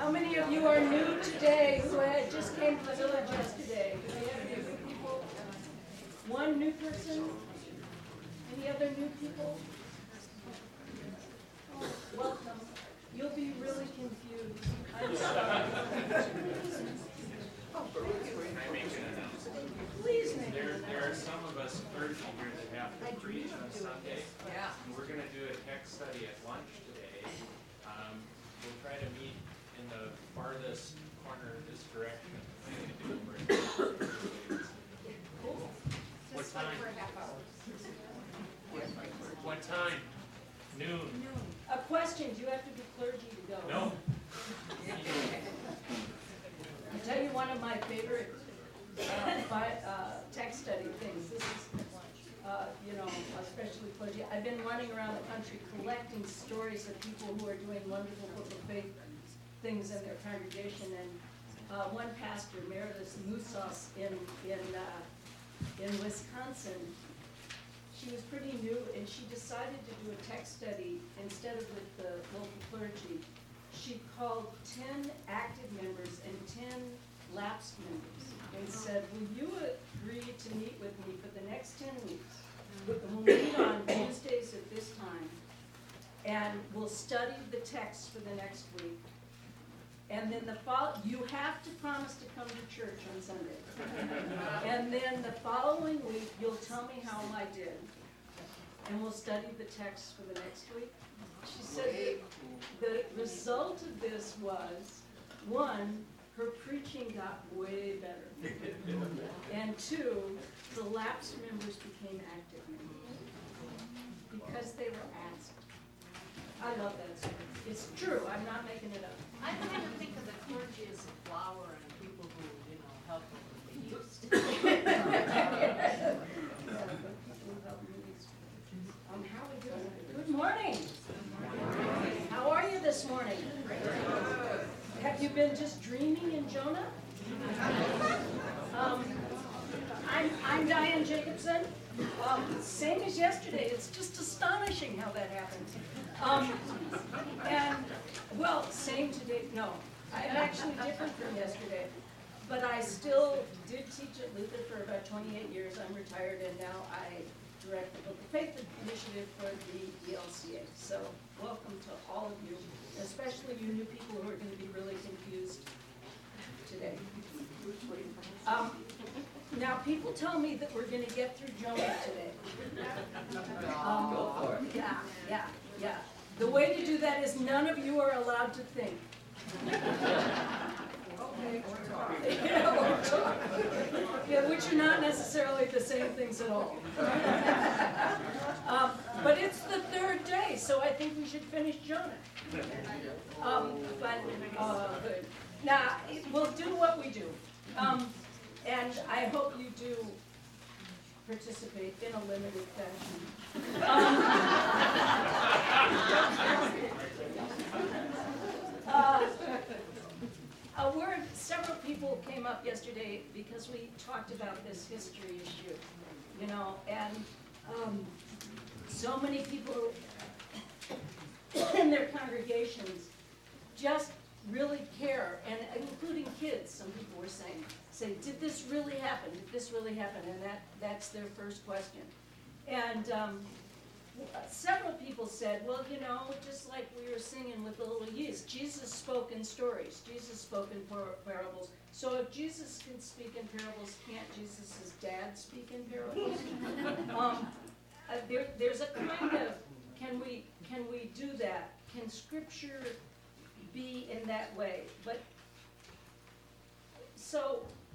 How many of you are new today who had just came to the village yesterday? Do we have any new people? One new person? Any other new people? Oh, welcome. You'll be really confused. I'm sorry. Please make an announcement. There are some of us clergy here that have to preach on Sunday. Yeah. And we're going to do a text study at lunch today. We'll try to meet in the farthest corner of this direction. Cool. What time? What time? Noon. A question, do you have to be clergy to go? No. I'll tell you one of my favorite text study things. This is, especially clergy. I've been running around the country collecting stories of people who are doing wonderful book of faith things in their congregation. And one pastor, Meredith Musos in Wisconsin, she was pretty new, and she decided to do a text study instead of with the local clergy. She called 10 active members and 10 lapsed members and said, will you agree to meet with me for the next 10 weeks? We'll meet on Tuesdays at this time, and we'll study the text for the next week. And then you have to promise to come to church on Sunday. And then the following week, you'll tell me how I did. And we'll study the text for the next week. She said the result of this was, one, her preaching got way better. And two, the lapsed members became active members. Because they were asked. I love that story. It's true. I'm not making it up. I kind of think of the clergy as a flower and people who, help with the yeast. How are we doing? Good morning. How are you this morning? Have you been just dreaming in Jonah? I'm Diane Jacobson. Same as yesterday. It's just astonishing how that happened. Same today. No, I'm actually different from yesterday. But I still did teach at Luther for about 28 years. I'm retired, and now I direct the Book of Faith Initiative for the ELCA. So welcome to all of you, especially you new people who are going to be really confused today. Now, people tell me that we're going to get through Jonah today. Go for it. Yeah. The way to do that is none of you are allowed to think. Okay, or talk. Or talk. Yeah, which are not necessarily the same things at all. But it's the third day, so I think we should finish Jonah. Good. Now, we'll do what we do. And I hope you do participate in a limited fashion. Several people came up yesterday because we talked about this history issue, and so many people in their congregations just really care, and including kids, some people were say, did this really happen? Did this really happen? And that's their first question. And several people said, well, just like we were singing with the little yeast, Jesus spoke in stories. Jesus spoke in parables. So if Jesus can speak in parables, can't Jesus' dad speak in parables? There's a kind of, can we do that? Can Scripture be in that way? But so,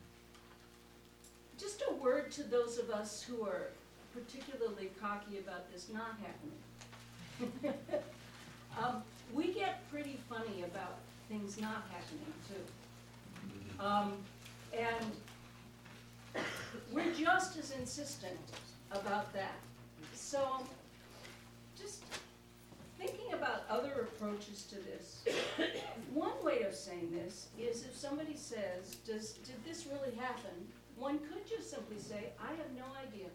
just a word to those of us who are particularly cocky about this not happening. We get pretty funny about things not happening too. And we're just as insistent about that. So just thinking about other approaches to this, one way of saying this is if somebody says, did this really happen? One could just simply say, I have no idea.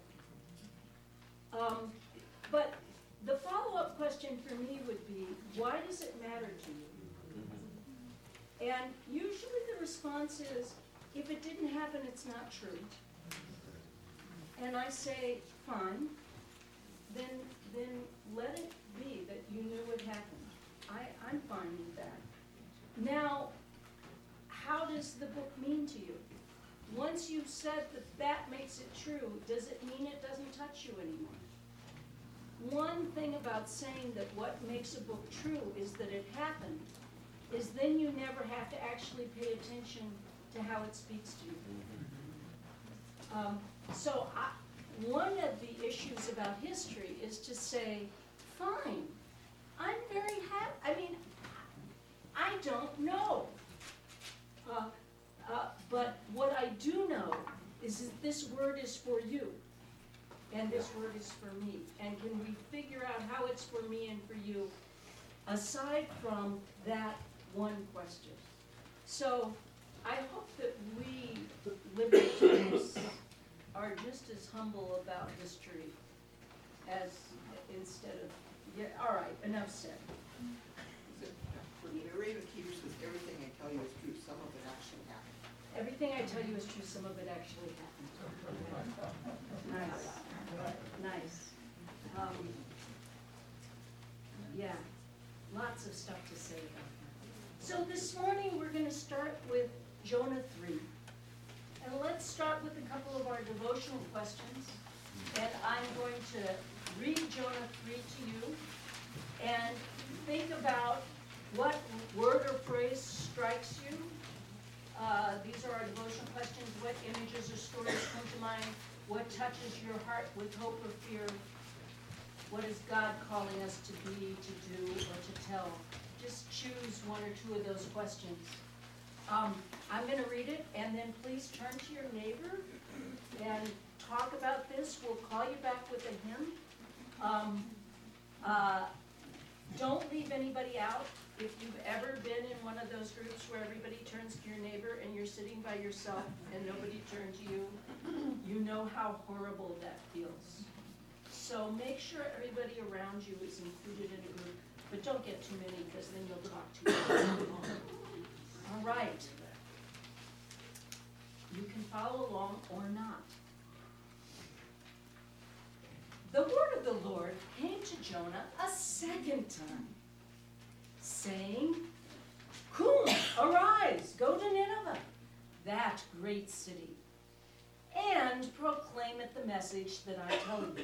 But the follow-up question for me would be, why does it matter to you? And usually the response is, if it didn't happen, it's not true. And I say, fine, then let it be that you knew it happened. I'm fine with that. Now, how does the book mean to you? Once you've said that that makes it true, does it mean it doesn't touch you anymore? One thing about saying that what makes a book true is that it happened, is then you never have to actually pay attention to how it speaks to you. One of the issues about history is to say, fine, I'm very happy. I mean, I don't know. But what I do know is that this word is for you, and this word is for me. And can we figure out how it's for me and for you, aside from that one question? So I hope that we libertarians are just as humble about history as instead of, yeah, all right, enough said. Raven Peters says everything I tell you is true, some of it actually happened. Everything I tell you is true, some of it actually happened. Nice, nice. Yeah, lots of stuff to say about that. So this morning, we're gonna start with Jonah 3. And let's start with a couple of our devotional questions. And I'm going to read Jonah 3 to you. And think about what word or phrase strikes you. These are our devotional questions. What images or stories come to mind? What touches your heart with hope or fear? What is God calling us to be, to do, or to tell? Just choose one or two of those questions. I'm going to read it, and then please turn to your neighbor and talk about this. We'll call you back with a hymn. Don't leave anybody out. If you've ever been in one of those groups where everybody turns to your neighbor and you're sitting by yourself and nobody turned to you, you know how horrible that feels. So make sure everybody around you is included in a group, but don't get too many because then you'll talk too much. All right. You can follow along or not. The word of the Lord came to Jonah a second time, saying, Come, arise, go to Nineveh, that great city, and proclaim it the message that I tell you.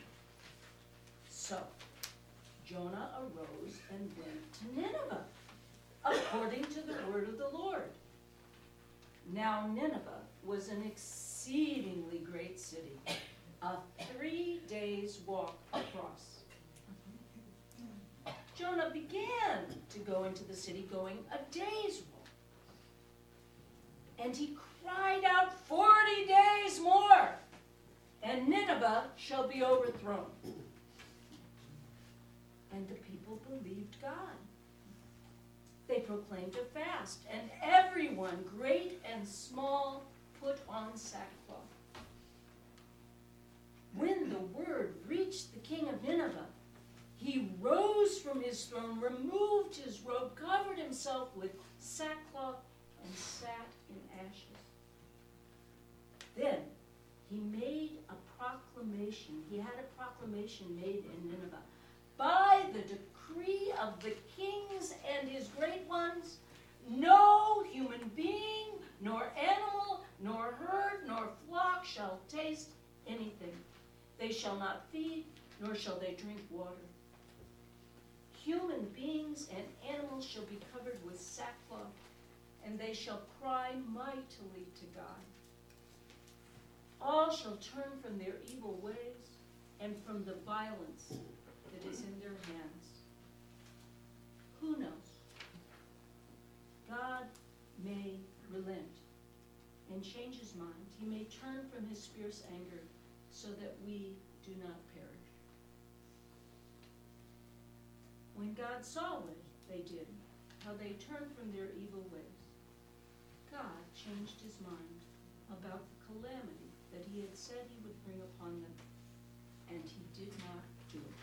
So Jonah arose and went to Nineveh, according to the word of the Lord. Now Nineveh was an exceedingly great city, a 3 days' walk across. Jonah began to go into the city, going a day's walk. And he cried out, 40 days more, and Nineveh shall be overthrown. And the people believed God. They proclaimed a fast, and everyone, great and small, put on sackcloth. When the word reached the king of Nineveh, he rose from his throne, removed his robe, covered himself with sackcloth, and sat in ashes. Then he made a proclamation. He had a proclamation made in Nineveh. By the decree of the kings and his great ones, no human being, nor animal, nor herd, nor flock shall taste anything. They shall not feed, nor shall they drink water. Human beings and animals shall be covered with sackcloth, and they shall cry mightily to God. All shall turn from their evil ways and from the violence that is in their hands. Who knows? God may relent and change his mind. He may turn from his fierce anger so that we do not perish. When God saw what they did, how they turned from their evil ways, God changed his mind about the calamity that he had said he would bring upon them, and he did not do it.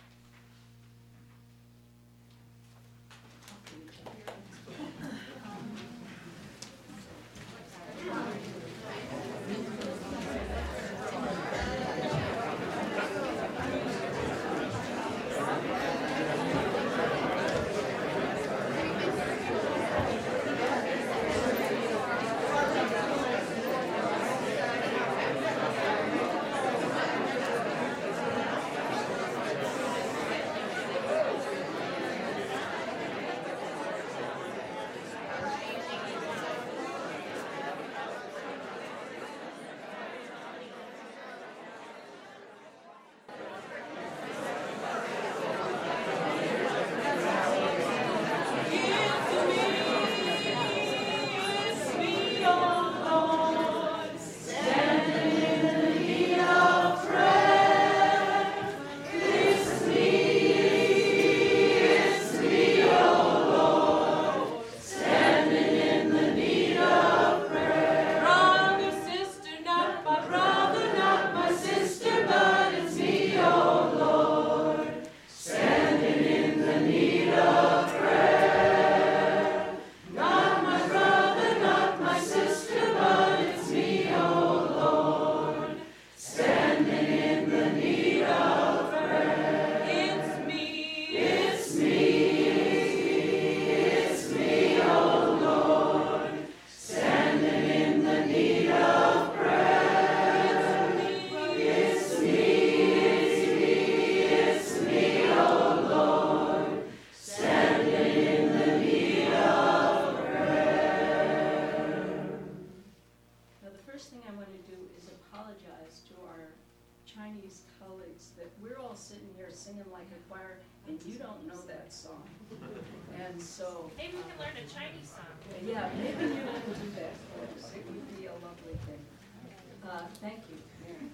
like a choir, and you don't know that song. And so. Maybe we can learn a Chinese song. Yeah, maybe you can do that for us. It would be a lovely thing. Thank you, Mary.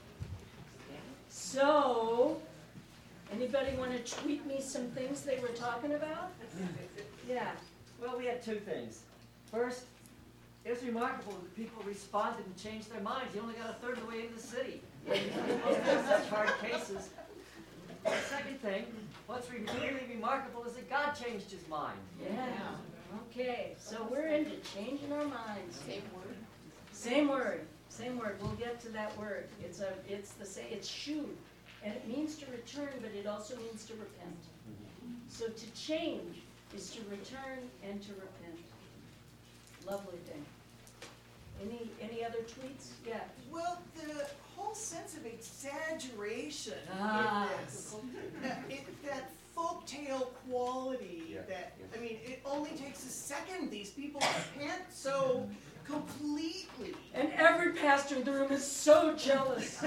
So, anybody want to tweet me some things they were talking about? Yeah. Well, we had two things. First, it was remarkable that people responded and changed their minds. You only got a third of the way into the city. Most of them such hard cases. The second thing, what's really remarkable is that God changed his mind. Yeah. Okay, so we're into changing our minds. Same word. Same word. Same word. We'll get to that word. It's the same. It's shuv, and it means to return, but it also means to repent. So to change is to return and to repent. Lovely thing. Any other tweets? Yeah. Well, the whole sense of exaggeration Ah. in this, that folktale quality, I mean, it only takes a second. These people repent so completely. And every pastor in the room is so jealous.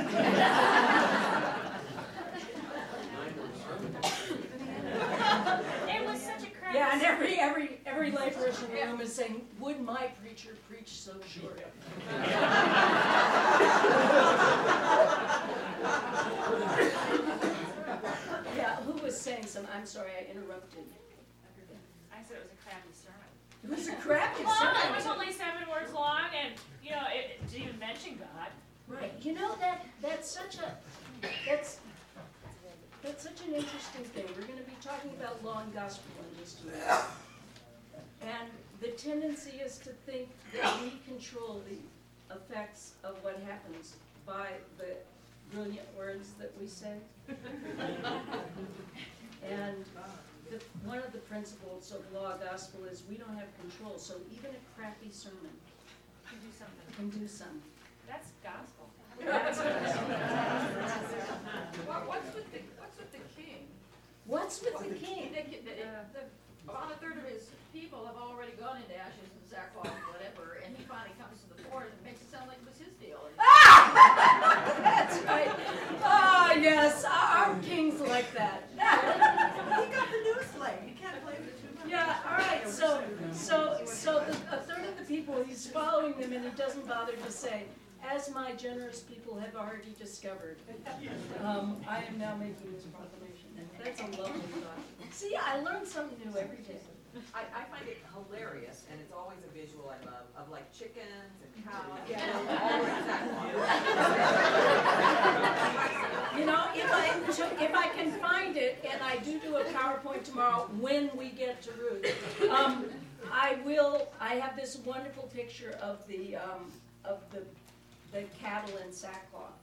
It was such a crap. Yeah, and every lay person in the room is saying, "Would my preacher preach so short?" Yeah, who was saying some? I'm sorry, I interrupted. I said it was a crappy sermon. It was a crappy Well, sermon. it was only 7 words long, and it didn't even mention God. Right. You know that's such an interesting thing. We're going to be talking about law and gospel in just a minute. And the tendency is to think that we control the effects of what happens by the brilliant words that we say. And one of the principles of law gospel is we don't have control. So even a crappy sermon You do something. can do something. That's gospel. What's with the king? What's with the king? About a third of his people have already gone into ashes and sackcloth and whatever, and he finally comes to the fore and makes it sound like it was his deal. That's right. Oh, yes, our king's like that. He got the news late. You can't blame it too much. Yeah, all right, so a third of the people, he's following them, and he doesn't bother to say, "As my generous people have already discovered, I am now making this proclamation." And that's a lovely thought. See, I learn something new every day. I find it hilarious, and it's always a visual I love, of like chickens and cows. Yeah. All exactly. You know, if I can find it, and I do a PowerPoint tomorrow when we get to Ruth, I have this wonderful picture of the cattle in sackcloth.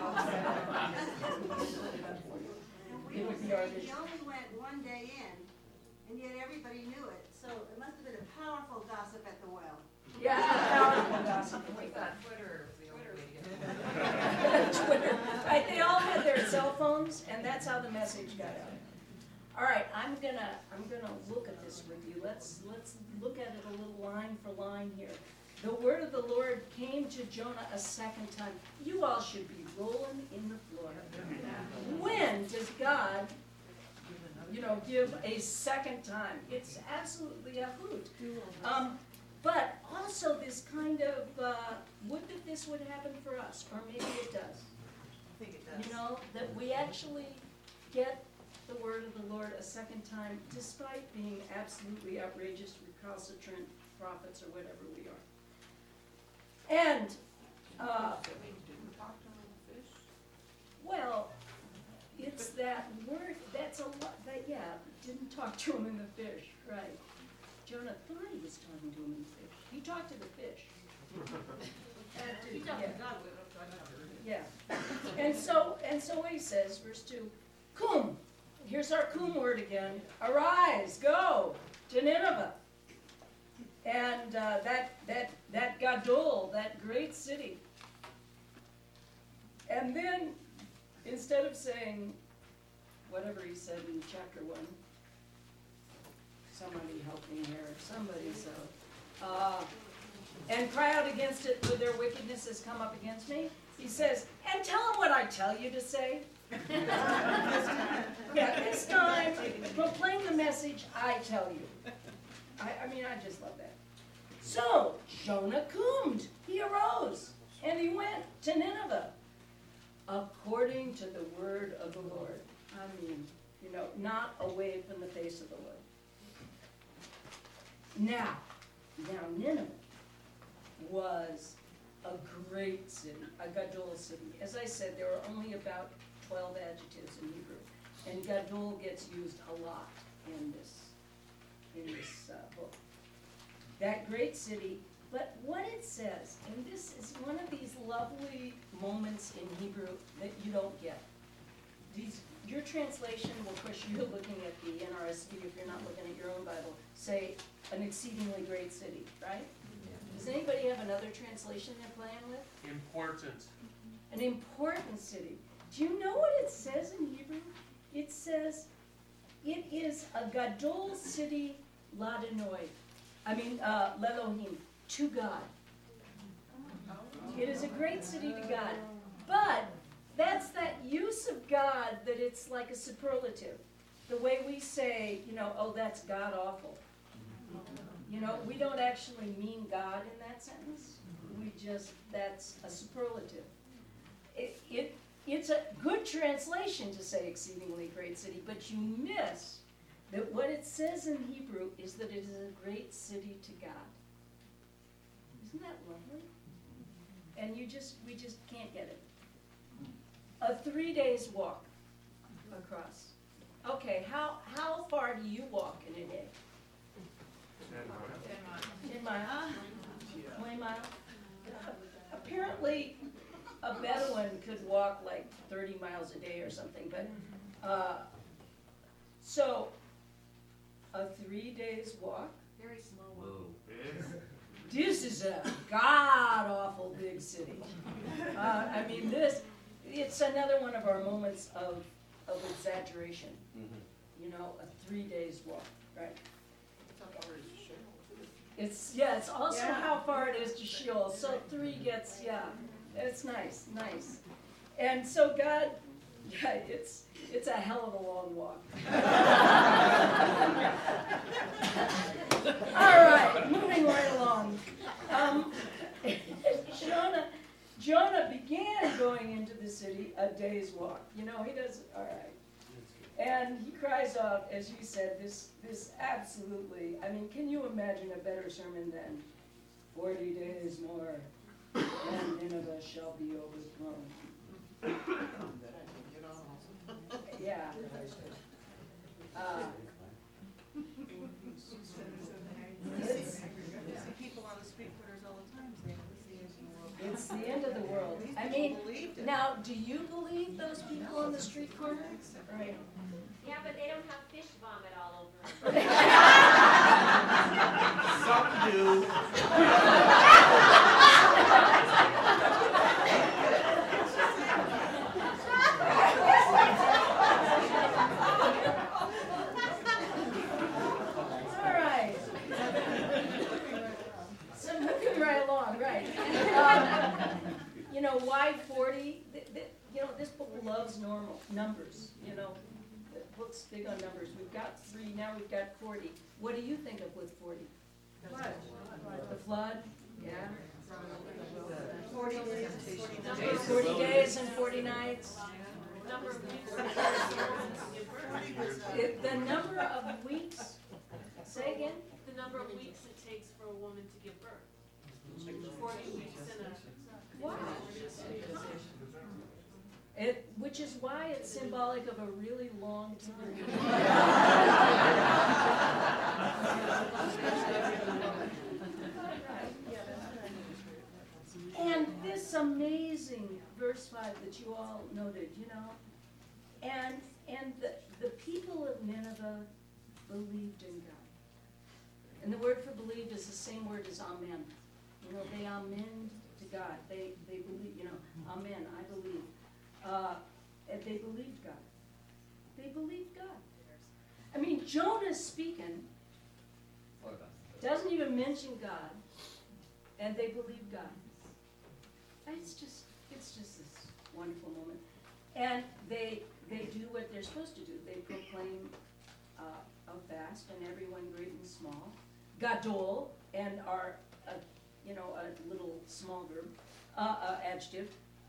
It would be our He vision. only went one day in, and yet everybody knew it, so it must have been a powerful gossip at the well. Yeah, powerful gossip. We thought Twitter was the only way to get it. Twitter. Right, they all had their cell phones, and that's how the message got out. All right, I'm gonna look at this with you. Let's look at it a little line for line here. The word of the Lord came to Jonah a second time. You all should be rolling in the floor. When does God, give a second time? It's absolutely a hoot. But also this kind of, would that this would happen for us, or maybe it does. I think it does. That we actually get the word of the Lord a second time, despite being absolutely outrageous, recalcitrant prophets or whatever we are. And, well, it's that word, that's a lot, didn't talk to him in the fish, right. Jonah thought he was talking to him in the fish. He talked to the fish. He talked to God with Yeah. And so what he says, verse 2, Kum. Here's our Kum word again. Arise, go to Nineveh. And that Gadol, that great city. And then, instead of saying whatever he said in chapter 1, somebody help me here, somebody and cry out against it, for their wickedness has come up against me. He says, and tell them what I tell you to say. Yeah, this time, proclaim the message, I tell you. I mean, I just love that. So, Jonah coomed. He arose, and he went to Nineveh, according to the word of the Lord. I mean, you know, not away from the face of the Lord. Now Nineveh was a great city, a gadol city. As I said, there are only about 12 adjectives in Hebrew, and gadol gets used a lot in this book. That great city, but what it says, and this is one of these lovely moments in Hebrew that you don't get. Your translation will push you looking at the NRSV, if you're not looking at your own Bible, say an exceedingly great city, right? Does anybody have another translation they're playing with? Important. An important city. Do you know what it says in Hebrew? It says, it is a gadol city ladonoi. Lelohim, to God. It is a great city to God. But that's that use of God that it's like a superlative. The way we say, oh, that's God awful. We don't actually mean God in that sentence. That's a superlative. It's a good translation to say exceedingly great city, but you miss that what it says in Hebrew is that it is a great city to God. Isn't that lovely? And we just can't get it. A 3 days walk across. Okay, how far do you walk in a day? 10 miles. 20 miles? Apparently, a Bedouin could walk like 30 miles a day or something, but, so, a 3 days walk? Very slow one. This is a god-awful big city. It's another one of our moments of exaggeration. A 3 days walk, right? It's also how far it is to Sheol. So 3 gets, it's nice. And so God, it's a hell of a long walk. All right, moving right along. Jonah began going into the city a day's walk. He does, all right. And he cries out, as you said, this absolutely, can you imagine a better sermon than 40 days more and Nineveh shall be overthrown? Yeah. People on the street corners all the time saying It's the end of the world. Now, do you believe those people on the street corner? Right. Yeah, but they don't have fish vomit all over them. Some do. All right. So moving right along, right. Why 40? This book loves numbers, The book's big on numbers. We've got 3, now we've got 40. What do you think of with 40? The flood? Yeah. 40 days. 40 days and 40 nights. Number of weeks. The number of weeks, say again? The number of weeks it takes for a woman to give birth. 40 weeks in a... Wow. Which is why it's symbolic of a really long time. And this amazing verse 5 that you all noted, and the people of Nineveh believed in God. And the word for believe is the same word as amen. They amen to God. They believe, amen, I believe. And they believed God. They believed God. Jonah's speaking, doesn't even mention God, and they believed God. It's just this wonderful moment. And they do what they're supposed to do. They proclaim a fast, and everyone, great and small, gadol, and are a little small group, adjective,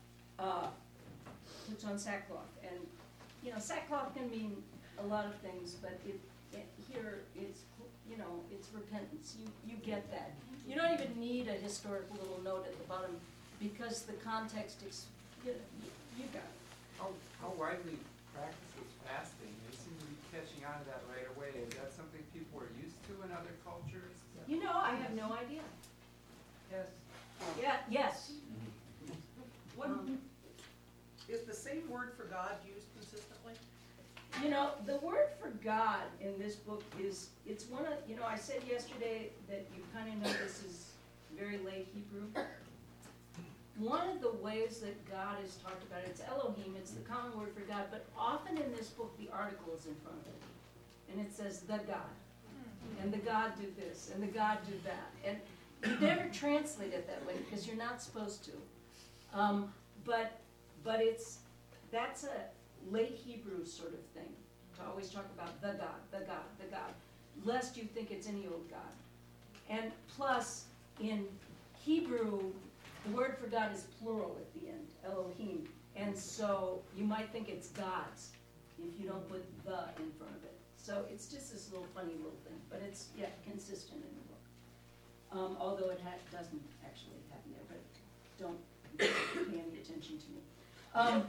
puts on sackcloth. And sackcloth can mean a lot of things, but here it's it's repentance. You get that. You don't even need a historic little note at the bottom because the context is you got it. How widely practices fasting? They seem to be catching on to that right away. Is that something people are used to in other cultures? I have no idea. Yes. Yeah, yes. What, is the same word for God used consistently? The word for God in this book it's one of, I said yesterday that you kind of know this is very late Hebrew. One of the ways that God is talked about, it's Elohim, it's the common word for God, but often in this book the article is in front of it. And it says the God. And the God do this, and the God do that. And you never translate it that way because you're not supposed to. But that's a late Hebrew sort of thing, to always talk about the God, the God, the God, lest you think it's any old God. And plus, in Hebrew, the word for God is plural at the end, Elohim. And so you might think it's God's if you don't put the in front of it. So it's just this little funny little thing, but it's, consistent in the book. Although it doesn't actually happen there, but don't pay any attention to me.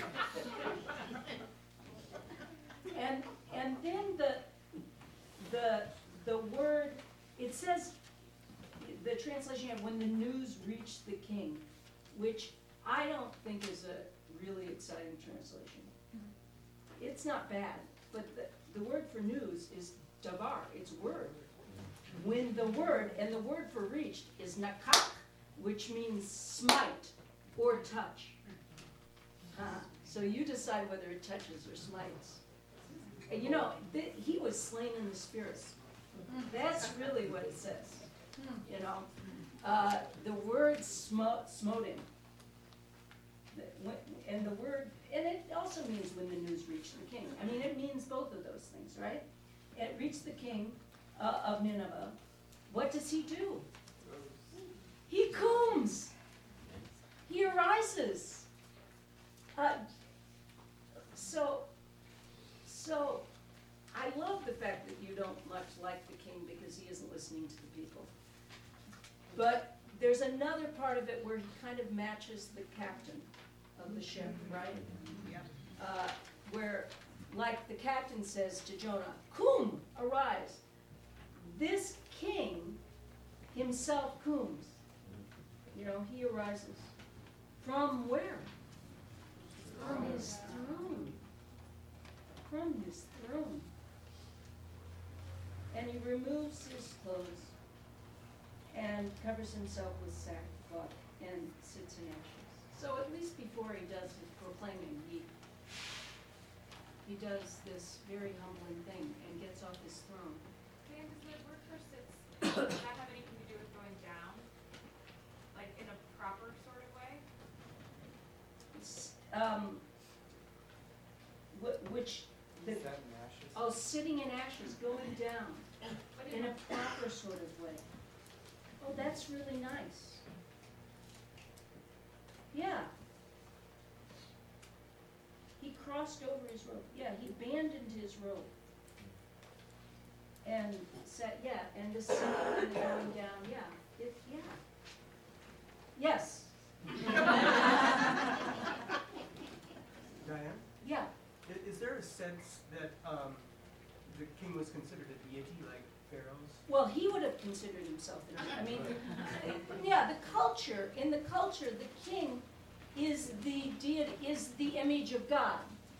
And then the word, it says, the translation you have, when the news reached the king, which I don't think is a really exciting translation. It's not bad, but the word for news is davar, it's word. When the word, and the word for reached is nakach, which means smite or touch. So you decide whether it touches or smites. And he was slain in the spirit. That's really what it says. The word smote him. And the word, and it also means when the news reached the king. I mean, it means both of those things, right? It reached the king of Nineveh. What does he do? He comes. He arises. So I love the fact that you don't much like the king because he isn't listening to the people. But there's another part of it where he kind of matches the captain of the ship, right? Yeah. Where, like the captain says to Jonah, "Kum, arise." This king himself comes. He arises. From where? From his throne. From his throne. And he removes his clothes and covers himself with sackcloth and sits in ashes. So at least before he does his proclaiming, he does this very humbling thing and gets off his throne. Dan, does the word for sits, does that have anything to do with going down? Like in a proper sort of way? Is that in ashes? Sitting in ashes, going down in a proper sort of way. Oh, that's really nice. Yeah. He crossed over his robe. Yeah, he abandoned his robe. And said, and the sitting and the going down, Yes. Diane? Yeah. Is there a sense that the king was considered a deity like pharaohs? Well, he would have considered himself a deity. I mean, in the culture, the king is the deity, is the image of God.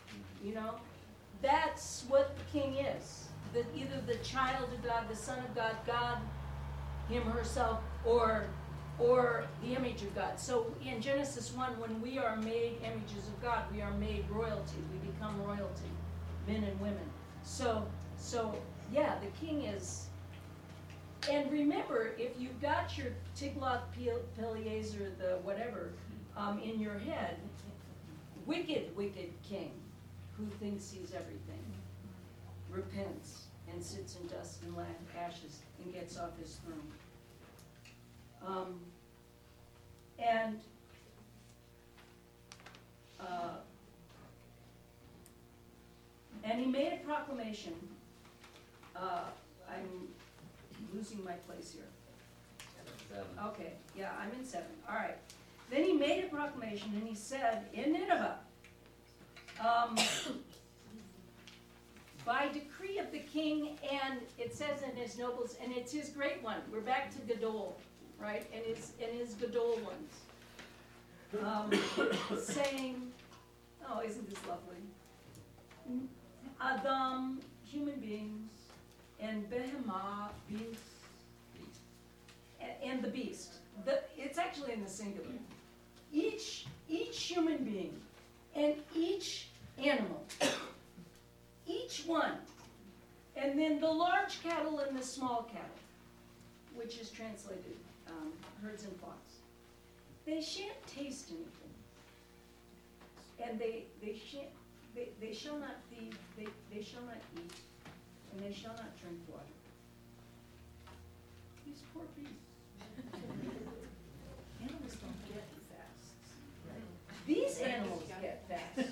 That's what the king is. Either the child of God, the son of God, God, him, herself, or the image of God. So in Genesis 1, when we are made images of God, we are made royalty. We become royalty, men and women. So the king is. And remember, if you've got your Tiglath-Pileser, the whatever, in your head, wicked, wicked king who thinks he's everything repents and sits in dust and ashes and gets off his throne. And he made a proclamation. I'm losing my place here. 7. Okay, yeah, I'm in 7. All right. Then he made a proclamation and he said, in Nineveh, by decree of the king, and it says in his nobles, and it's his great one. We're back to Gadol, right? And his Gadol ones. Saying, oh, isn't this lovely? Adam, human beings, and Behemah, beasts, and the beast. It's actually in the singular. Each human being and each animal, each one, and then the large cattle and the small cattle, which is translated herds and flocks. They shan't taste anything, and they shall not feed, they shall not eat, and they shall not drink water. These poor beasts. Animals don't get fasts. These animals get fasts.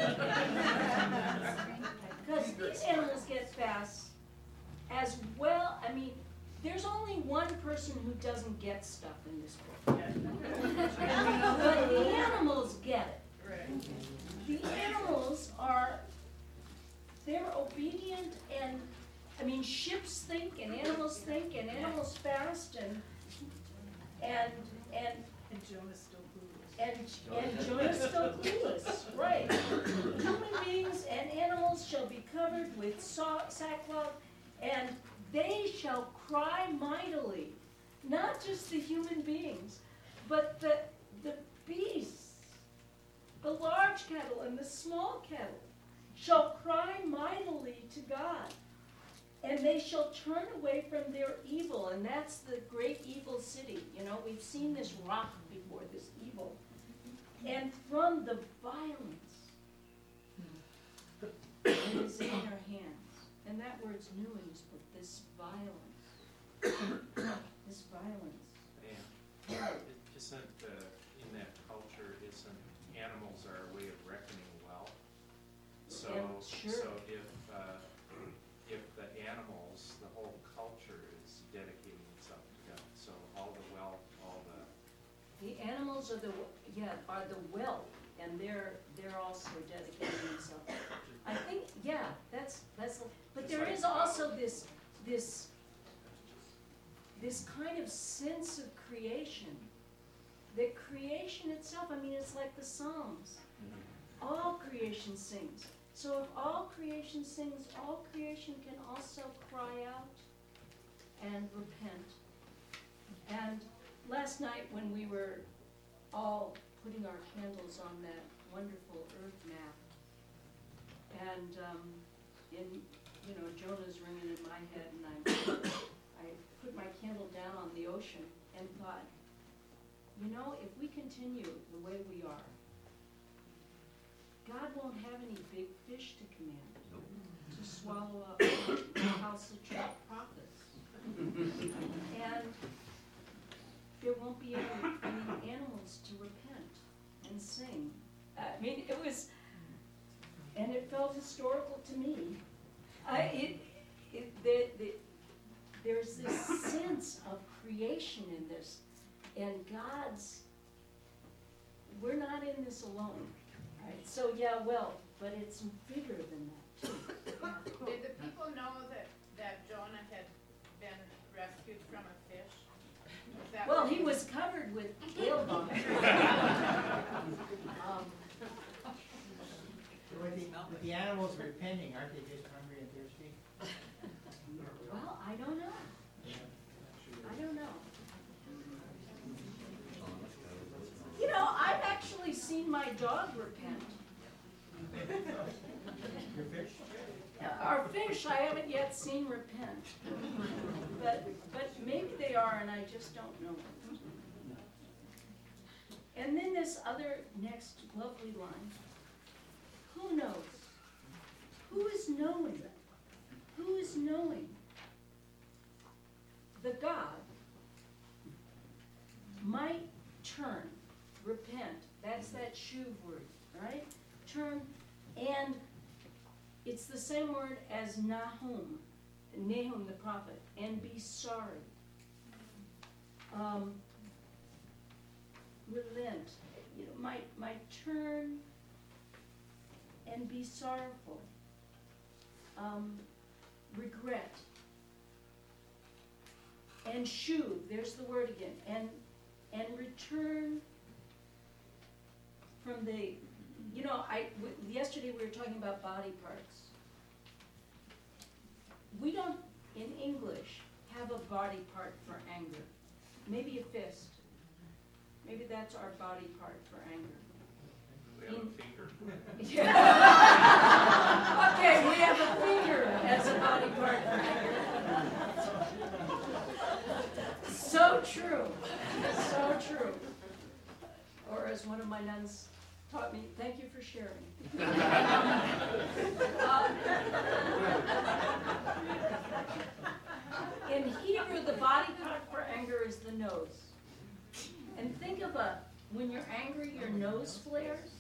Because these animals get fasts as well. I mean, there's only one person who doesn't get stuff in this book. But the animals get it. The animals they're obedient, and I mean, ships think and animals fast, and Jonah's still clueless. and Jonah's still clueless, right? Human beings and animals shall be covered with sackcloth, and they shall cry mightily. Not just the human beings, but the beasts, the large cattle and the small cattle shall cry mightily to God. And they shall turn away from their evil, and that's the great evil city. You know, we've seen this rock before, this evil. And from the violence that is in their hands. And that word's new in this book, this violence. This violence. Yeah. Isn't, in that culture, animals are a way of reckoning wealth? So, sure. So if the animals, the whole culture is dedicating itself to God. So all the wealth, all the animals are the wealth, and they're also dedicating themselves. I think, yeah, that's. But there is also this kind of sense of creation. The creation itself. I mean, it's like the Psalms. All creation sings. So if all creation sings, all creation can also cry out and repent. And last night when we were all putting our candles on that wonderful earth map, and Jonah's ringing in my head, and I put my candle down on the ocean and thought, if we continue the way we are, God won't have any big fish to command to swallow up the house of prophets. And there won't be any animals to repent and sing. I mean, and it felt historical to me. There's this sense of creation in this, and we're not in this alone. Right. So but it's bigger than that too. Did the people know that Jonah had been rescued from a fish? Well, he was covered with whale vomit. With the animals repenting, aren't they just hungry and thirsty? Well, I don't know. I've actually seen my dog repent. Your fish? Our fish, I haven't yet seen repent. But maybe they are, and I just don't know. And then this other next lovely line. Who knows? Who is knowing? Who is knowing? The God might turn, repent, that's that shuv word, right? Turn, and it's the same word as Nahum the prophet, and be sorry. Relent, might turn and be sorrowful. Regret. And shuv, there's the word again, and return from the, yesterday we were talking about body parts. We don't, in English, have a body part for anger. Maybe a fist. Maybe that's our body part for anger. We have a finger. Okay, we have a finger as a body part for anger. So true. So true. Or as one of my nuns taught me, thank you for sharing. In Hebrew, the body part for anger is the nose. And think of when you're angry, your nose flares.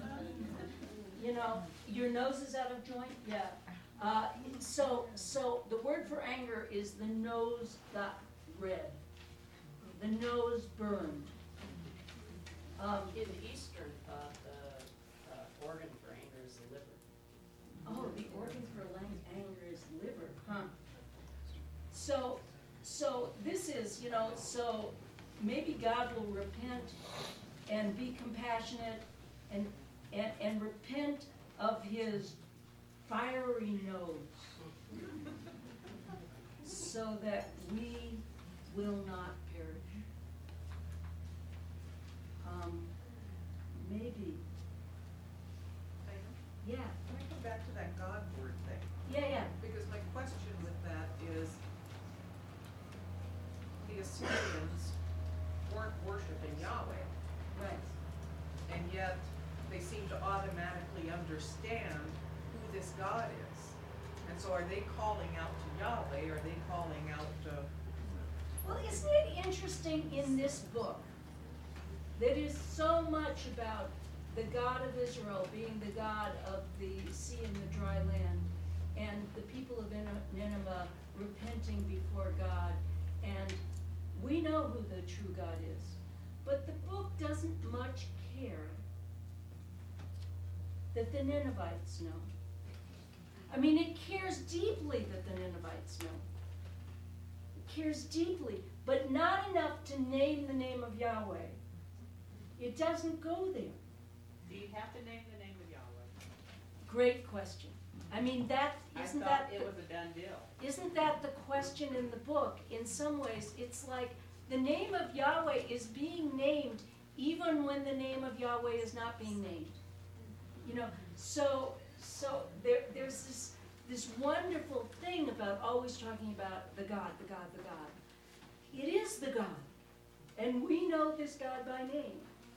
Your nose is out of joint. Yeah. So the word for anger is the nose got red. The nose burned. In Eastern thought, the organ for anger is the liver. Oh, the organ for anger is liver, huh? So this is, so maybe God will repent and be compassionate and repent of his fiery nose so that we will not perish. Maybe. Yeah. Can I come back to that God word thing? Yeah. Because my question with that is, the Assyrians weren't worshiping Yahweh. Right. And yet, they seem to automatically understand who this God is. And so are they calling out to Yahweh, or are they calling out to... Well, isn't it interesting in this book that is so much about the God of Israel being the God of the sea and the dry land, and the people of Nineveh repenting before God, and we know who the true God is. But the book doesn't much care that the Ninevites know. I mean, it cares deeply that the Ninevites know. It cares deeply, but not enough to name the name of Yahweh. It doesn't go there. Do you have to name the name of Yahweh? Great question. I mean, isn't I that thought it was a done deal. Isn't that the question in the book? In some ways, it's like the name of Yahweh is being named even when the name of Yahweh is not being named. So there's this wonderful thing about always talking about the God, the God, the God. It is the God, and we know this God by name.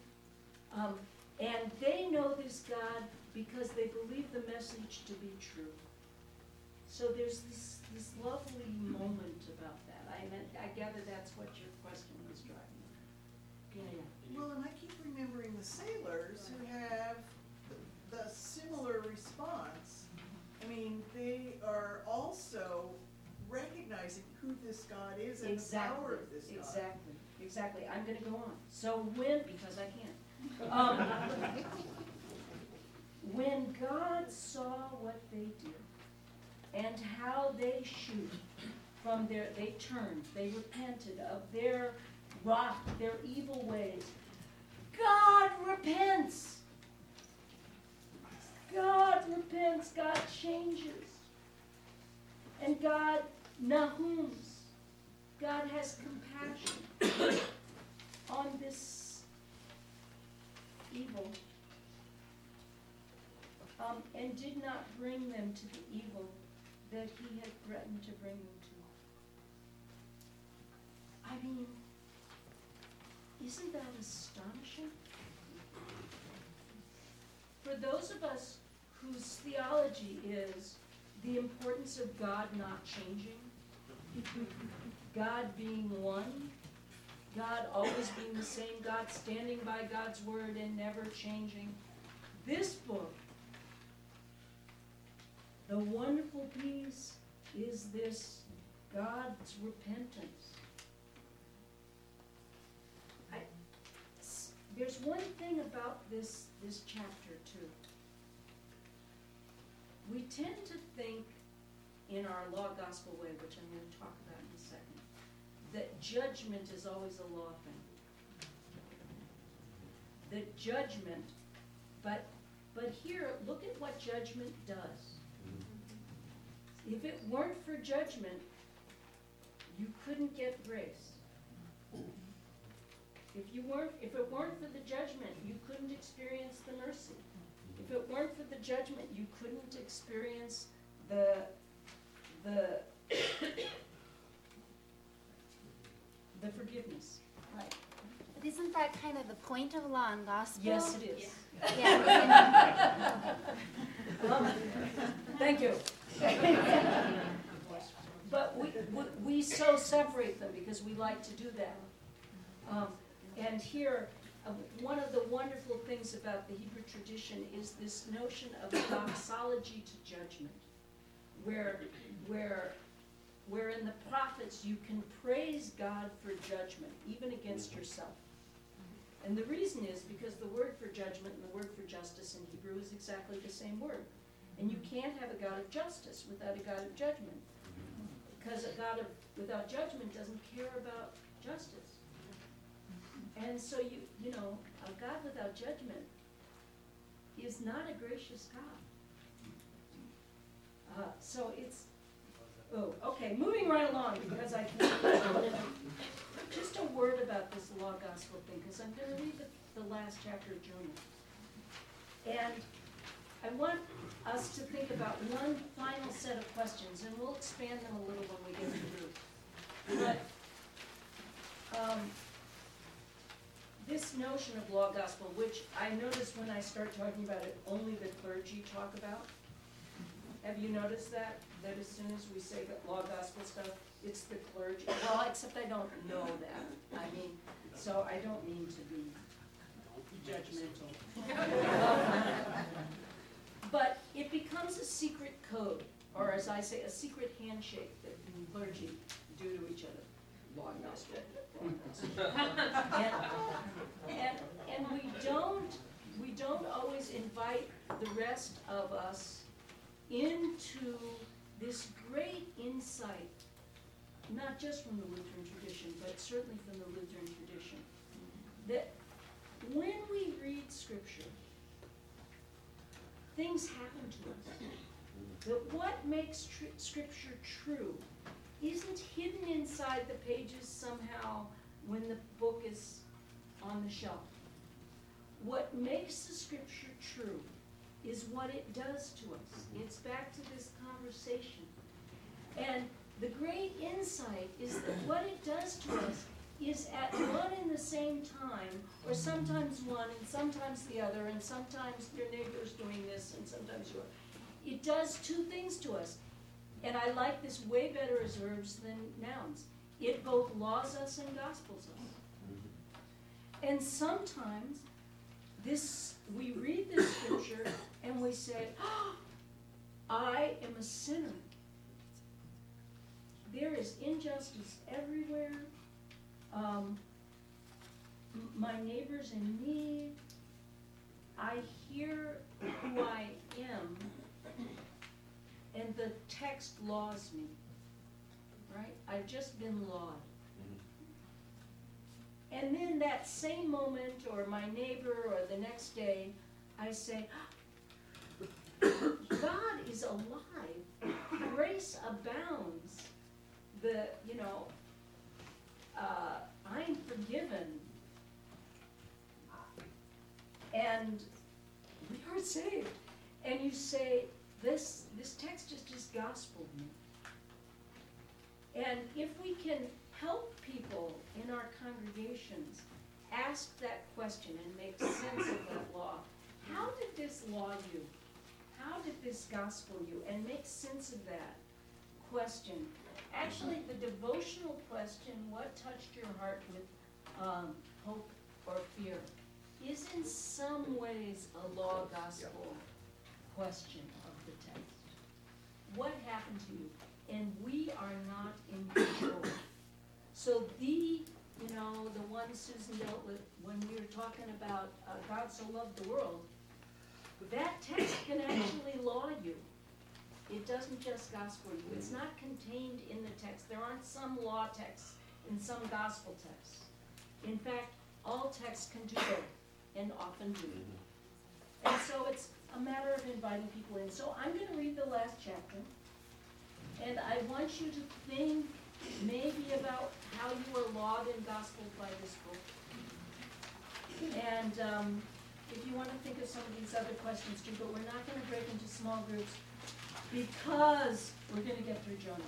And they know this God because they believe the message to be true. So there's this lovely moment about that. I gather that's what your question was driving at. Yeah. Well, and I keep remembering the sailors who have the similar response. I mean, they are also recognizing who this God is and the power of this God. Exactly. I'm going to go on. So because I can't. When God saw what they did and how they they turned, they repented of their evil ways. God repents. God repents. God changes. And God nahums. God has compassion on this evil, and did not bring them to the evil that he had threatened to bring them to. I mean, isn't that astonishing? For those of us whose theology is the importance of God not changing, God being one, God always being the same, God standing by God's word and never changing. This book, the wonderful piece is this God's repentance. There's one thing about this chapter too. We tend to think in our law gospel way, which I'm going to talk about in a second, that judgment is always a law thing. That judgment, but here, look at what judgment does. If it weren't for judgment, you couldn't get grace. If it weren't for the judgment, you couldn't experience the mercy. If it weren't for the judgment, you couldn't experience the forgiveness. Right. But isn't that kind of the point of law and gospel? Yes, it is. Yeah. Thank you. But we so separate them because we like to do that. And here, one of the wonderful things about the Hebrew tradition is this notion of doxology to judgment, where in the prophets you can praise God for judgment, even against yourself. And the reason is because the word for judgment and the word for justice in Hebrew is exactly the same word. And you can't have a God of justice without a God of judgment. Because a God without judgment doesn't care about justice. And so you know, a God without judgment is not a gracious God. So it's, okay, moving right along because I can, just a word about this law gospel thing, because I'm going to read the last chapter of Jonah. And I want us to think about one final set of questions, and we'll expand them a little when we get through. But this notion of law gospel, which I notice when I start talking about it, only the clergy talk about. Have you noticed that? That as soon as we say that law gospel stuff, it's the clergy. Well, except I don't know that. I mean, so I don't mean to be judgmental. But it becomes a secret code, or as I say, a secret handshake that clergy do to each other. Law gospel. And we don't always invite the rest of us into this great insight, not just from the Lutheran tradition, but certainly from the Lutheran tradition, that when we read Scripture, things happen to us. That what makes Scripture true isn't hidden inside the pages somehow when the book is on the shelf. What makes the Scripture true is what it does to us. It's back to this conversation. And the great insight is that what it does to us is at one and the same time, or sometimes one and sometimes the other, and sometimes your neighbor's doing this and sometimes you're. It does two things to us. And I like this way better as verbs than nouns. It both laws us and gospels us. And sometimes we read this Scripture and we say, oh, I am a sinner. There is injustice everywhere. My neighbor's in need. I hear who I am, and the text laws me. Right? I've just been lawed. And then that same moment, or my neighbor, or the next day, I say, God is alive. Grace abounds. I'm forgiven. And we are saved. And you say, this text is just gospel me. And if we can help people in our congregations ask that question and make sense of that law, how did this law you? how did this gospel you? And make sense of that question. Actually, the devotional question, what touched your heart with hope or fear, is in some ways a law gospel question of the text. What happened to you? And we are not in control. So the one Susan dealt with when we were talking about God so loved the world, that text can actually law you. It doesn't just gospel you. It's not contained in the text. There aren't some law texts and some gospel texts. In fact, all texts can do both, and often do. And so it's a matter of inviting people in. So I'm going to read the last chapter, and I want you to think maybe about how you were lawed and gospeled by this book. And if you want to think of some of these other questions too, but we're not going to break into small groups because we're going to get through Jonah.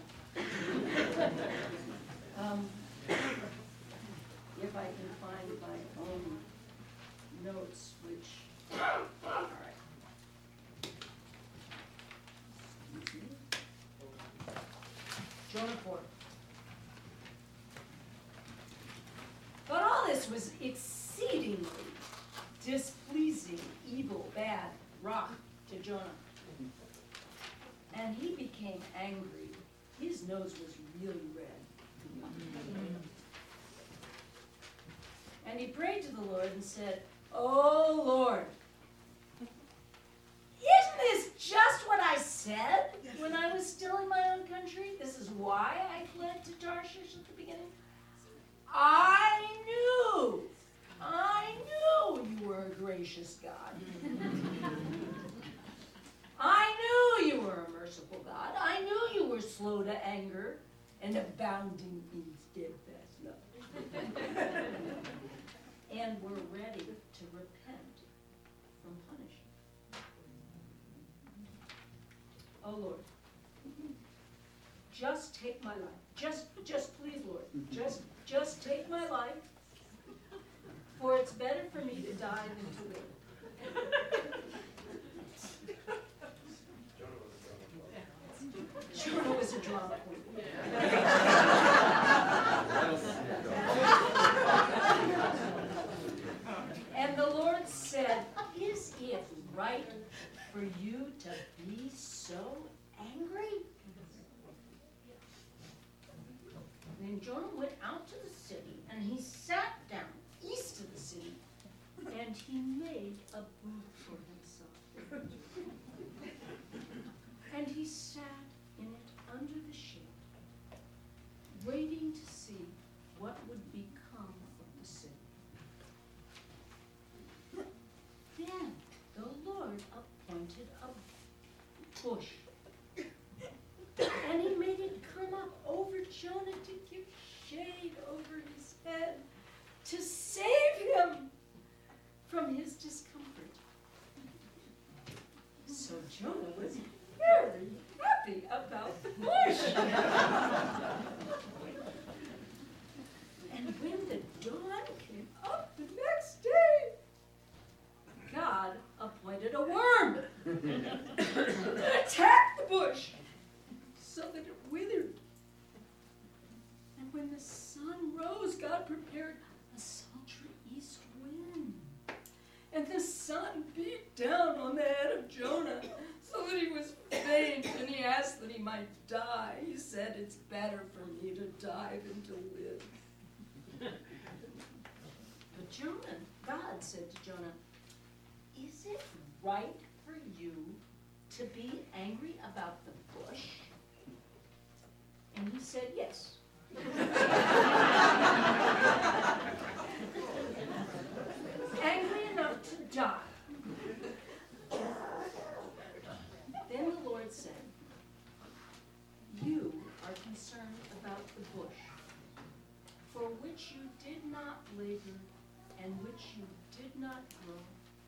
If I can find my own notes, which, all right. Excuse me. Jonah 4. But all this was exceedingly displeasing, evil, bad, rough to Jonah. And he became angry. His nose was really red. And he prayed to the Lord and said, "Oh Lord, isn't this just what I said when I was still in my own country? This is why I fled to Tarshish at the beginning. I knew you were a gracious God. I knew you were a merciful God. I knew you were slow to anger and abounding in steadfast love. And were ready to repent from punishment. Oh Lord, just take my life. Just please, Lord, just take my life, for it's better for me to die than to live." Jonah was a drama queen. And the Lord said, "Is it right for you to be so angry?" Then Jonah went out to the city, and he sat down east of the city, and he made a booth for himself. And he sat in it under the shade, waiting to see what would become of the city. Then the Lord appointed a bush, and he made it come up over Jonah to give shade over his head, to save him from his discomfort. So Jonah was very happy about the bush. And when the dawn came up the next day, God appointed a worm that attacked the bush so that it withered. And when the sun rose, God prepared a sultry east wind. And the sun beat down on the head of Jonah so that he was faint, and he asked that he might die. He said, "It's better for me to die than to live." But Jonah, God said to Jonah, "Is it right for you to be angry about the bush?" And he said, "Yes." Angry enough to die. Then the Lord said, "You are concerned about the bush, for which you did not labor and which you did not grow.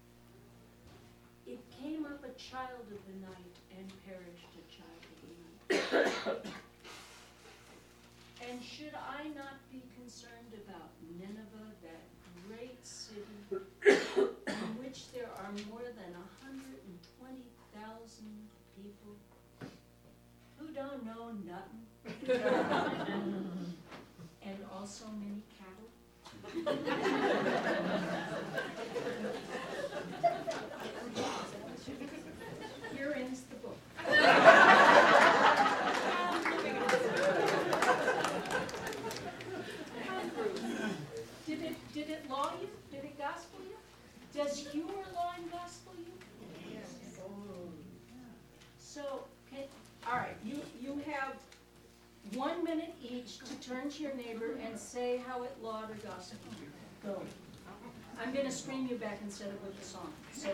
It came up a child of the night and perished a child of the night. And should I not be concerned about Nineveh, that great city, in which there are more than 120,000 And also many cattle. Here ends the book. Did it law you? Did it gospel you? Does humor law and gospel you? Yes. So, all right, you have 1 minute each to turn to your neighbor and say how it lawed or gospeled you. Go. I'm gonna scream you back instead of with the song, so.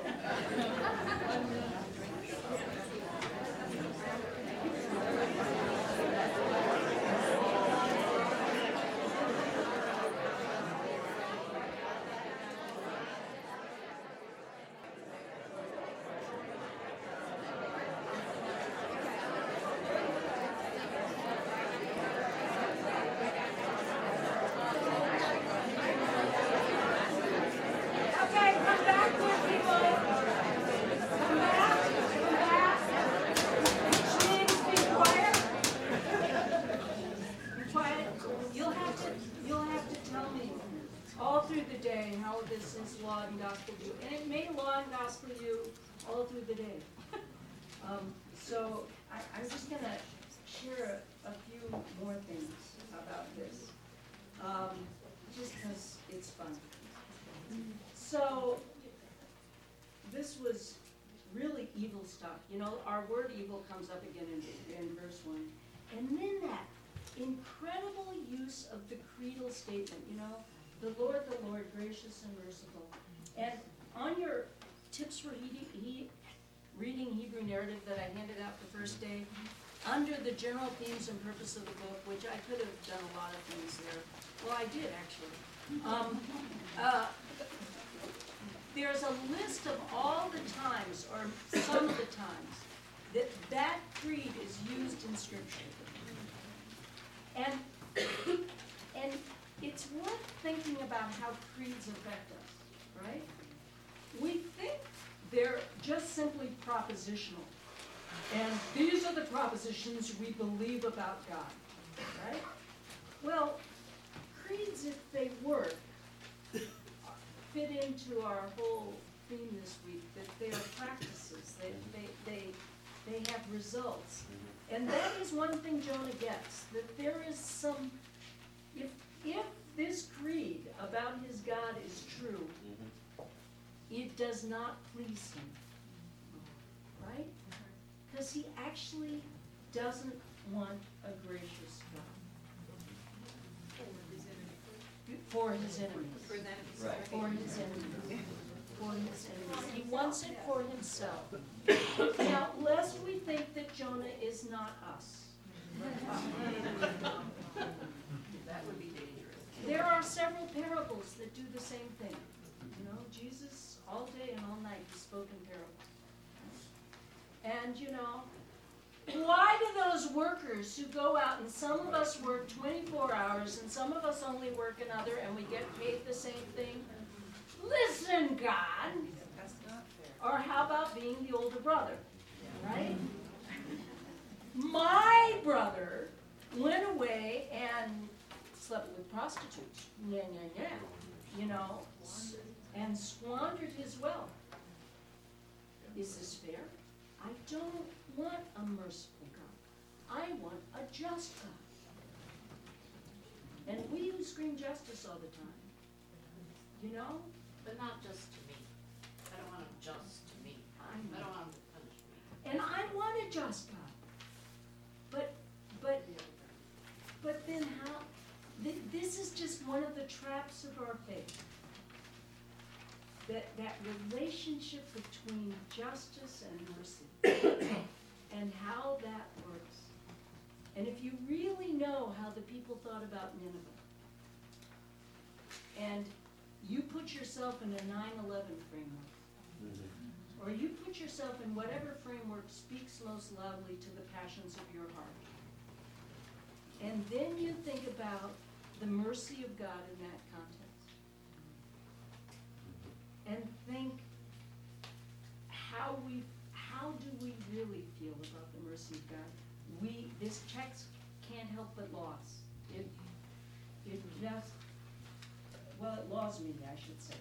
Okay, come back here, people. Come back, come back. Please be quiet. Be quiet. You'll have to tell me all through the day how this is law and gospel you. And it may law and gospel you all through the day. So I'm just gonna share a few more things about this. Just because it's fun. So, this was really evil stuff. You know, our word evil comes up again in verse 1. And then that incredible use of the creedal statement, you know, the Lord, gracious and merciful. And on your tips for reading Hebrew narrative that I handed out the first day, under the general themes and purpose of the book, which I could have done a lot of things there. Well, I did, actually. There's a list of all the times, or some of the times, that creed is used in Scripture. And it's worth thinking about how creeds affect us, right? We think they're just simply propositional. And these are the propositions we believe about God, right? Well, creeds, if they work, fit into our whole theme this week, that they are practices, they have results. And that is one thing Jonah gets, that there is some, if this creed about his God is true, it does not please him, right? Because he actually doesn't want a gracious God. For his enemies. For them. Right. For his enemies. For his enemies. He wants it for himself. Now, lest we think that Jonah is not us. That would be dangerous. There are several parables that do the same thing. You know, Jesus, all day and all night, he spoke in parables. And, you know, why do those workers who go out, and some of us work 24 hours, and some of us only work another, and we get paid the same thing? Listen, God. That's not fair. Or how about being the older brother, right? My brother went away and slept with prostitutes, you know, and squandered his wealth. Is this fair? I don't want a merciful God. I want a just God. And we scream justice all the time, you know? But not just to me. I don't want them just to me. I don't want them to punish me. And I want a just God. But then how, this is just one of the traps of our faith. That relationship between justice and mercy. And how that works. And if you really know how the people thought about Nineveh, and you put yourself in a 9/11 framework, or you put yourself in whatever framework speaks most loudly to the passions of your heart, and then you think about the mercy of God in that context, and think, how do we really feel about the mercy of God? This text can't can't help but loss. It just, well, it laws me, I should say.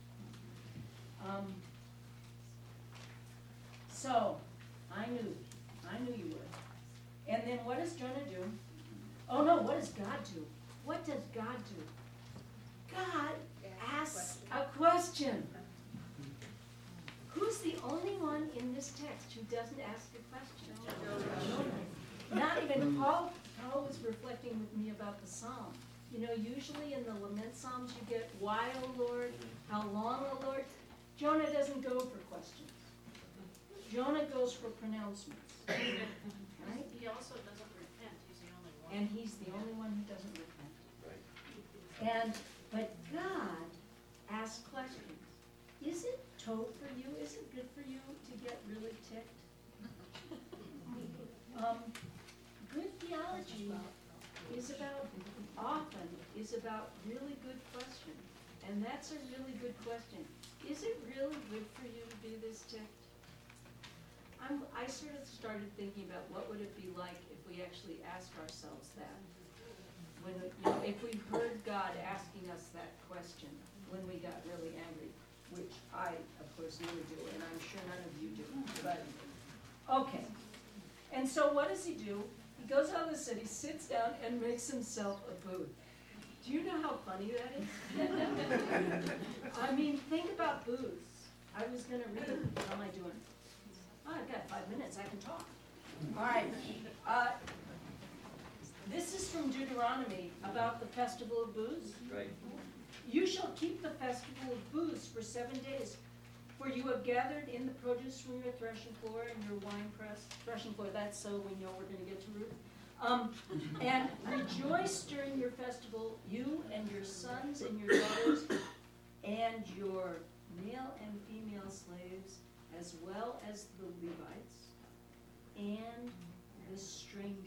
So, I knew you would. And then what does Jonah do? Oh no, what does God do? What does God do? God asks a question. Who's the only one in this text who doesn't ask a question? Jonah. Not even Paul. Paul was reflecting with me about the psalm. You know, usually in the lament psalms you get, why, O Lord? How long, O Lord? Jonah doesn't go for questions. Jonah goes for pronouncements. Right? He also doesn't repent, he's the only one. And he's the only one who doesn't repent. But God asks questions. Is it tov for you? Is it good for you to get really ticked? Good theology is about really good questions. And that's a really good question. Is it really good for you to be this ticked? I sort of started thinking about what would it be like if we actually asked ourselves that. When, if we heard God asking us that question when we got really angry, which I, of course, never do, and I'm sure none of you do. But, okay. And so what does he do? He goes out of the city, sits down, and makes himself a booth. Do you know how funny that is? I mean, think about booths. I was going to read. How am I doing? Oh, I've got 5 minutes. I can talk. All right. This is from Deuteronomy about the festival of booths. Right. You shall keep the festival of booths for 7 days, for you have gathered in the produce from your threshing floor and your wine press. Threshing floor, that's so we know we're going to get to Ruth. And rejoice during your festival, you and your sons and your daughters, and your male and female slaves, as well as the Levites, and the strangers.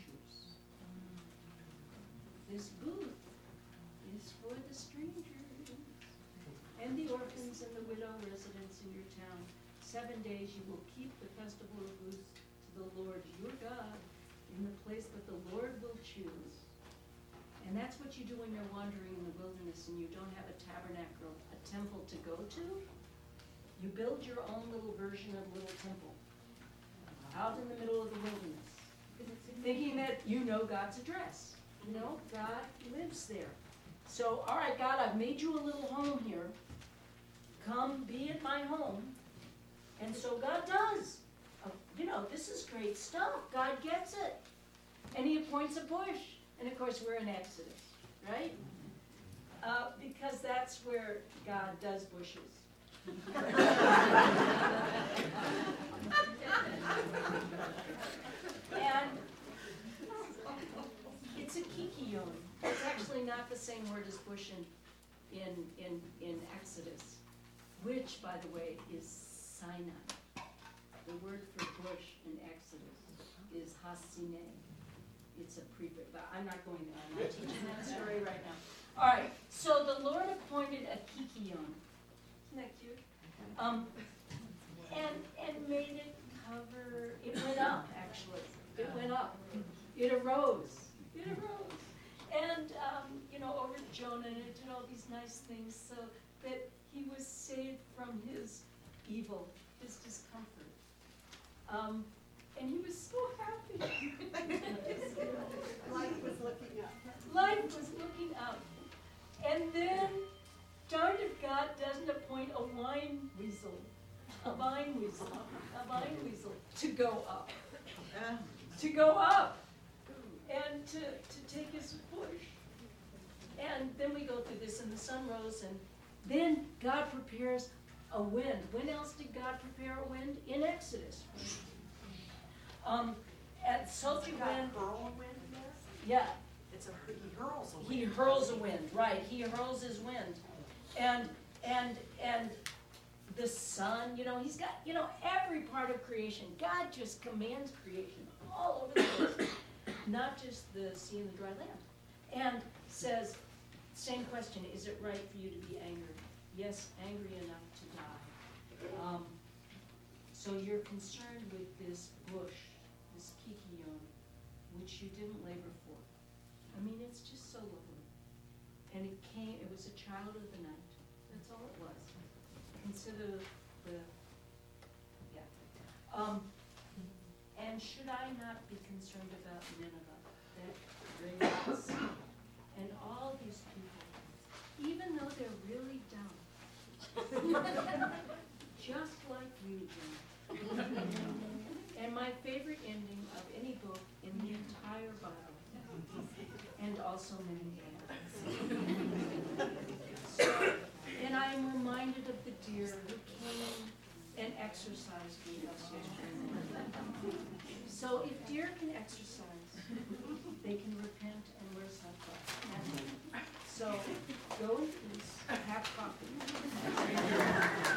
This booth is for the strangers, and the orphans and the widow residents in your town. 7 days you will keep the festival of booths to the Lord your God in the place that the Lord will choose. And that's what you do when you're wandering in the wilderness and you don't have a tabernacle, a temple to go to. You build your own little version of a little temple out in the middle of the wilderness, thinking that you know God's address. You know, God lives there. So, all right, God, I've made you a little home here. Come be at my home. And so God does. You know, this is great stuff. God gets it. And he appoints a bush. And of course, we're in Exodus, right? Because that's where God does bushes. And it's a kikiyon. It's actually not the same word as bush in Exodus, which, by the way, is Sinai. The word for bush in Exodus is hasine. It's a prefix, but I'm not going there. I'm not teaching that story right now. All right, so the Lord appointed a kikiyon. Isn't that cute? And made it cover, it went up, actually. It went up. It arose. It arose. And, over Jonah, and it did all these nice things so that he was saved from his evil, his discomfort. And he was so happy. Life was looking up. Life was looking up. And then, darned if God doesn't appoint a vine weasel to go up. To go up. And to take his push. And then we go through this, and the sun rose, and then God prepares a wind. When else did God prepare a wind? In Exodus. At sultry wind. Hurl a wind there? Yeah. He hurls a wind. He hurls a wind, right. He hurls his wind. And the sun, he's got, every part of creation. God just commands creation all over the place. Not just the sea and the dry land. And says, same question, is it right for you to be angry? Yes, angry enough to die. So you're concerned with this bush, this kikiyon, which you didn't labor for. I mean, it's just so lovely. And it was a child of the night. That's all it was. Consider the, yeah. And should I not be concerned about Nineveh, that Rabbis and all these people, even though they're really dumb, just like you, Jim. And my favorite ending of any book in the entire Bible, and also many others. So, and I am reminded of the deer who came and exercised with us yesterday. So if deer can exercise, they can repent and wear sunglasses. So go in peace, have coffee.